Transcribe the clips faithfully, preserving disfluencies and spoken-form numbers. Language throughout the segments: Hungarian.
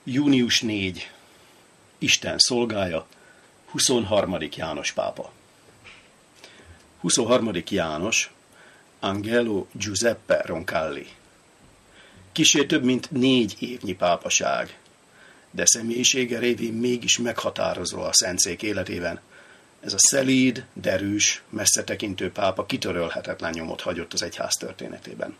június negyedike. Isten szolgája, huszonharmadik János pápa. huszonharmadik János, Angelo Giuseppe Roncalli. Kissé több mint négy évnyi pápaság, de személyisége révén mégis meghatározó a szentszék életében. Ez a szelíd, derűs, messzetekintő pápa kitörölhetetlen nyomot hagyott az egyház történetében.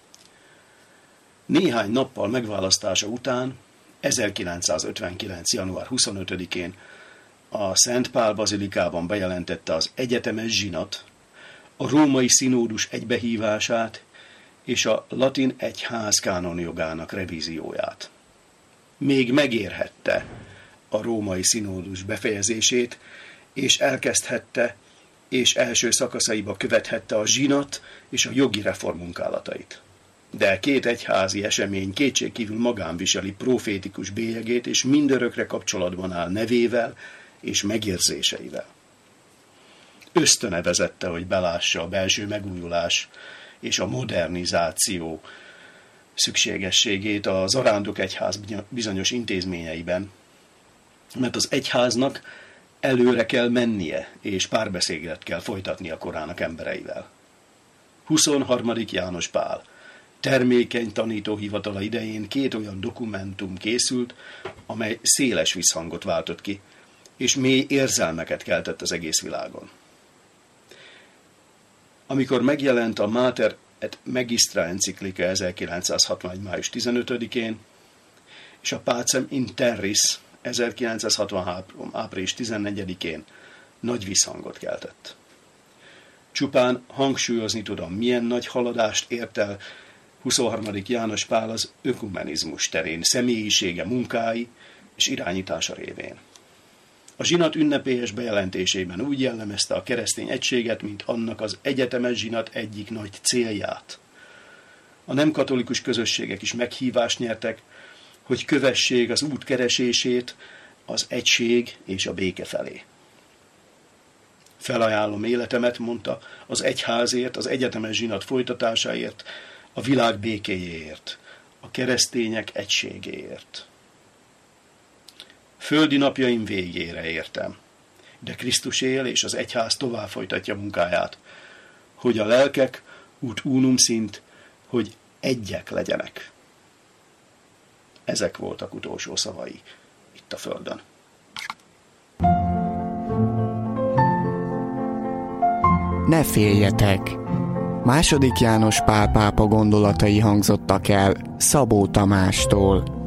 Néhány nappal megválasztása után, ezerkilencszázötvenkilenc. január huszonötödikén a Szent Pál bazilikában bejelentette az egyetemes zsinat, a római szinódus egybehívását és a latin egyház kánonjogának revízióját. Még megérhette a római szinódus befejezését, és elkezdhette, és első szakaszaiba követhette a zsinat és a jogi reform munkálatait. De két egyházi esemény kétségkívül magán viseli profétikus bélyegét, és mindörökre kapcsolatban áll nevével és megérzéseivel. Ösztöne vezette, hogy belássa a belső megújulás és a modernizáció szükségességét a zarándok egyház bizonyos intézményeiben, mert az egyháznak előre kell mennie, és párbeszédet kell folytatni a korának embereivel. huszonharmadik János Pál termékeny tanítóhivatala idején két olyan dokumentum készült, amely széles visszhangot váltott ki, és mély érzelmeket keltett az egész világon. Amikor megjelent a Mater et Magistra enciklika ezerkilencszázhatvanegy. május tizenötödikén, és a Pacem in Terris ezerkilencszázhatvanhárom. április tizennegyedikén nagy visszhangot keltett. Csupán hangsúlyozni tudom, milyen nagy haladást ért el huszonharmadik János Pál az ökumenizmus terén, személyisége, munkái és irányítása révén. A zsinat ünnepélyes bejelentésében úgy jellemezte a keresztény egységet, mint annak az egyetemes zsinat egyik nagy célját. A nem katolikus közösségek is meghívást nyertek, hogy kövessék az út keresését az egység és a béke felé. Felajánlom életemet, mondta, az egyházért, az egyetemes zsinat folytatásáért, a világ békéjéért, a keresztények egységéért. Földi napjaim végére értem, de Krisztus él, és az egyház tovább folytatja munkáját, hogy a lelkek ut unum sint, hogy egyek legyenek. Ezek voltak utolsó szavai itt a földön. Ne féljetek! Második János Pál pápa gondolatai hangzottak el Szabó Tamástól.